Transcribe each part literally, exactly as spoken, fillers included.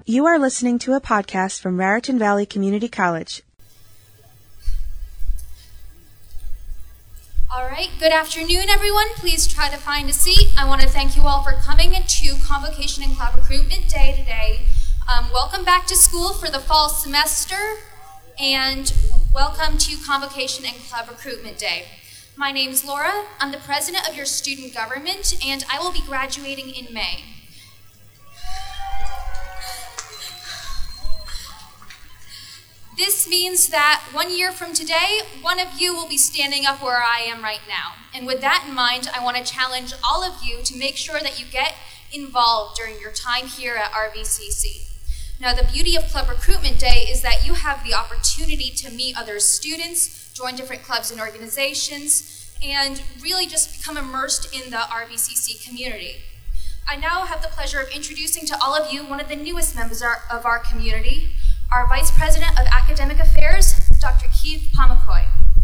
You are listening to a podcast from Raritan Valley Community College. All right, good afternoon, everyone. Please try to find a seat. I want to thank you all for coming to Convocation and Club Recruitment Day today. Um, welcome back to school for the fall semester, and welcome to Convocation and Club Recruitment Day. My name's Laura. I'm the president of your student government, and I will be graduating in May. This means that one year from today, one of you will be standing up where I am right now. And with that in mind, I want to challenge all of you to make sure that you get involved during your time here at R V C C. Now, the beauty of Club Recruitment Day is that you have the opportunity to meet other students, join different clubs and organizations, and really just become immersed in the R V C C community. I now have the pleasure of introducing to all of you one of the newest members of our community, our Vice President of Academic Affairs, Doctor Keith Pomecoy.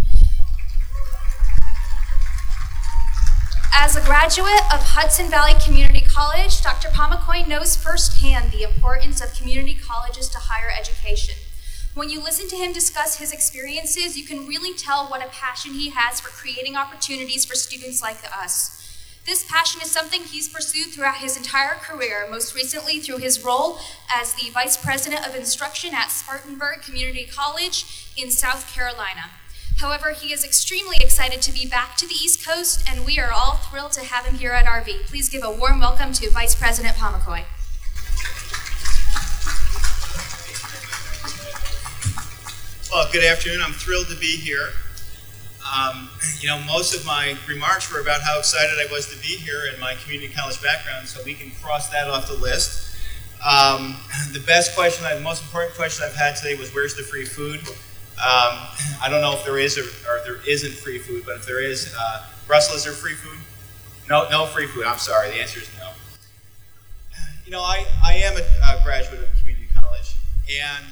As a graduate of Hudson Valley Community College, Doctor Pomecoy knows firsthand the importance of community colleges to higher education. When you listen to him discuss his experiences, you can really tell what a passion he has for creating opportunities for students like us. This passion is something he's pursued throughout his entire career, most recently through his role as the Vice President of Instruction at Spartanburg Community College in South Carolina. However, he is extremely excited to be back to the East Coast, and we are all thrilled to have him here at R V. Please give a warm welcome to Vice President Pomecoy. Well, good afternoon. I'm thrilled to be here. Um, you know, most of my remarks were about how excited I was to be here and my community college background, so we can cross that off the list. Um, the best question, the most important question I've had today was, where's the free food? Um, I don't know if there is or, or there isn't free food, but if there is, uh, Russell, is there free food? No, no free food. I'm sorry. The answer is no. You know, I, I am a, a graduate of community college, and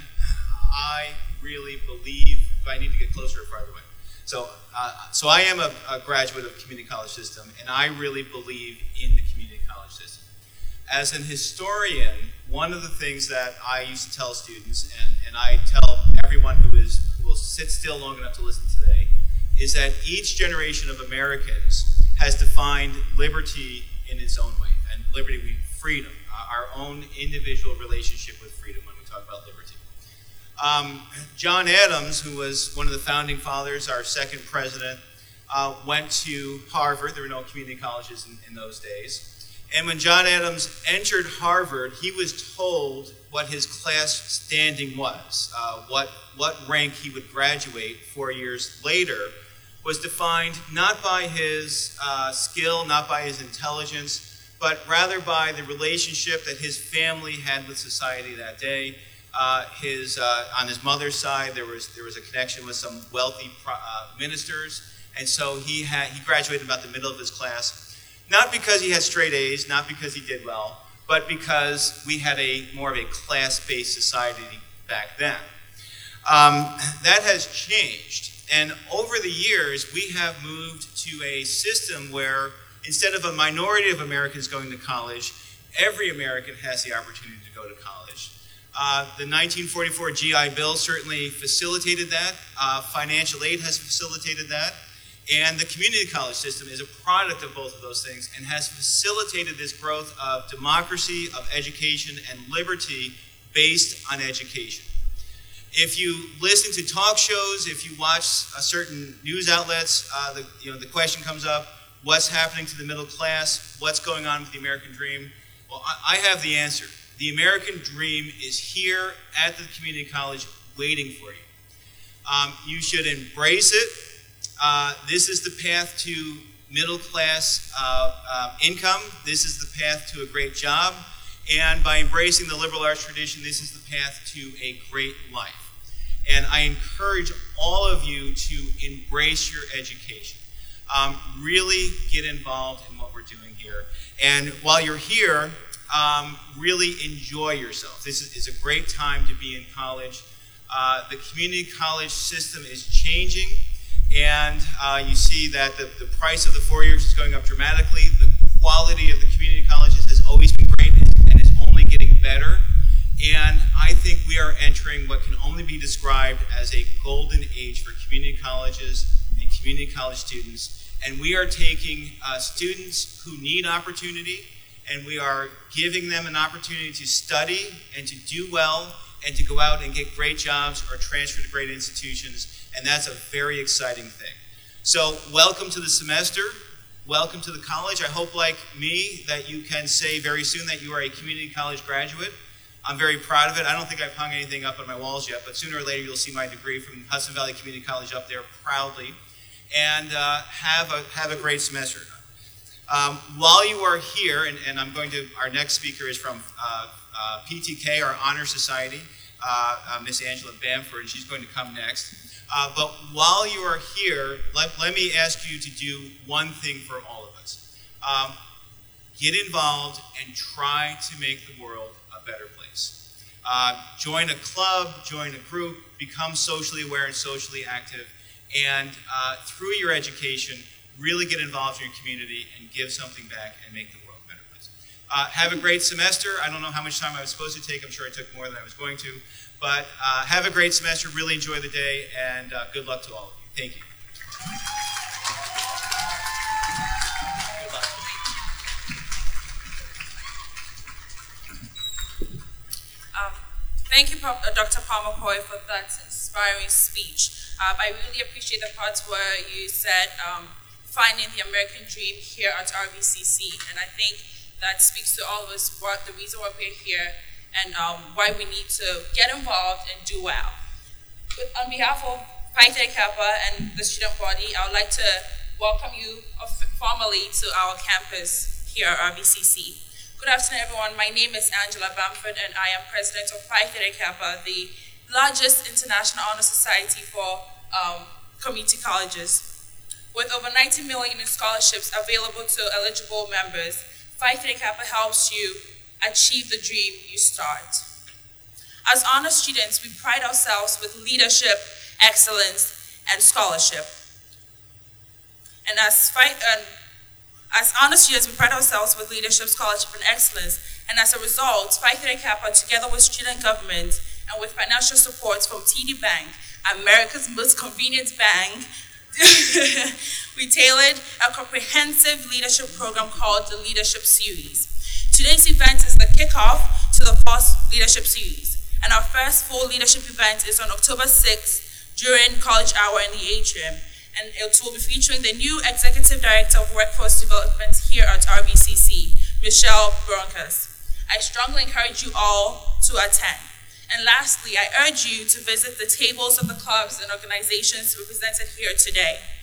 I really believe, if I need to get closer or farther away. So, uh, so I am a, a graduate of the community college system, and I really believe in the community college system. As an historian, one of the things that I used to tell students, and, and I tell everyone who is who will sit still long enough to listen today, is that each generation of Americans has defined liberty in its own way, and liberty means freedom, uh, our own individual relationship with freedom when we talk about liberty. Um, John Adams, who was one of the founding fathers, our second president, uh, went to Harvard. There were no community colleges in, in those days. And when John Adams entered Harvard, he was told what his class standing was. Uh, what, what rank he would graduate four years later was defined not by his uh, skill, not by his intelligence, but rather by the relationship that his family had with society that day. Uh, his, uh, on his mother's side, there was there was a connection with some wealthy pro, uh, ministers, and so he had he graduated about the middle of his class, not because he had straight A's, not because he did well, but because we had a more of a class-based society back then. Um, that has changed, and over the years, we have moved to a system where instead of a minority of Americans going to college, every American has the opportunity to go to college. Uh, the nineteen forty-four G I Bill certainly facilitated that. Uh, financial aid has facilitated that. And the community college system is a product of both of those things and has facilitated this growth of democracy, of education, and liberty based on education. If you listen to talk shows, if you watch uh, certain news outlets, uh, the, you know, the question comes up, what's happening to the middle class? What's going on with the American dream? Well, I, I have the answer. The American dream is here at the community college waiting for you. Um, you should embrace it. Uh, this is the path to middle class uh, uh, income. This is the path to a great job. And by embracing the liberal arts tradition, this is the path to a great life. And I encourage all of you to embrace your education. Um, really get involved in what we're doing here. And while you're here, Um, really enjoy yourself. This is, is a great time to be in college. Uh, the community college system is changing, and uh, you see that the, the price of the four years is going up dramatically. The quality of the community colleges has always been great and is only getting better. And entering what can only be described as a golden age for community colleges and community college students. And we are taking uh, students who need opportunity, and we are giving them an opportunity to study and to do well and to go out and get great jobs or transfer to great institutions. And that's a very exciting thing. So welcome to the semester. Welcome to the college. I hope, like me, that you can say very soon that you are a community college graduate. I'm very proud of it. I don't think I've hung anything up on my walls yet, but sooner or later you'll see my degree from Hudson Valley Community College up there proudly. And uh, have, a, have a great semester. Um, while you are here, and, and I'm going to, our next speaker is from uh, uh, P T K, our Honor Society, uh, uh, Miss Angela Bamford, and she's going to come next. Uh, but while you are here, let, let me ask you to do one thing for all of us. Um, get involved and try to make the world a better place. Uh, join a club, join a group, become socially aware and socially active, and uh, through your education, really get involved in your community and give something back and make the world a better place. Uh, have a great semester. I don't know how much time I was supposed to take. I'm sure I took more than I was going to. But uh, have a great semester, really enjoy the day, and uh, good luck to all of you. Thank you. Good luck. Uh, thank you, Doctor Pomecoy, for that inspiring speech. Um, I really appreciate the parts where you said um, finding the American dream here at R V C C, and I think that speaks to all of us what the reason why we're here and um, why we need to get involved and do well. But on behalf of Phi Theta Kappa and the student body, I would like to welcome you formally to our campus here at R V C C. Good afternoon, everyone. My name is Angela Bamford, and I am president of Phi Theta Kappa, the largest international honor society for um, community colleges. With over ninety million in scholarships available to eligible members, Phi Theta Kappa helps you achieve the dream you start. As honor students, we pride ourselves with leadership, excellence, and scholarship. And as, fight, and as honor students, we pride ourselves with leadership, scholarship, and excellence. And as a result, Phi Theta Kappa, together with student government and with financial support from T D Bank, America's most convenient bank, we tailored a comprehensive leadership program called the Leadership Series. Today's event is the kickoff to the fourth Leadership Series, and our first full leadership event is on October sixth during college hour in the atrium, and it will be featuring the new Executive Director of Workforce Development here at R V C C, Michelle Broncas. I strongly encourage you all to attend. And lastly, I urge you to visit the tables of the clubs and organizations represented here today.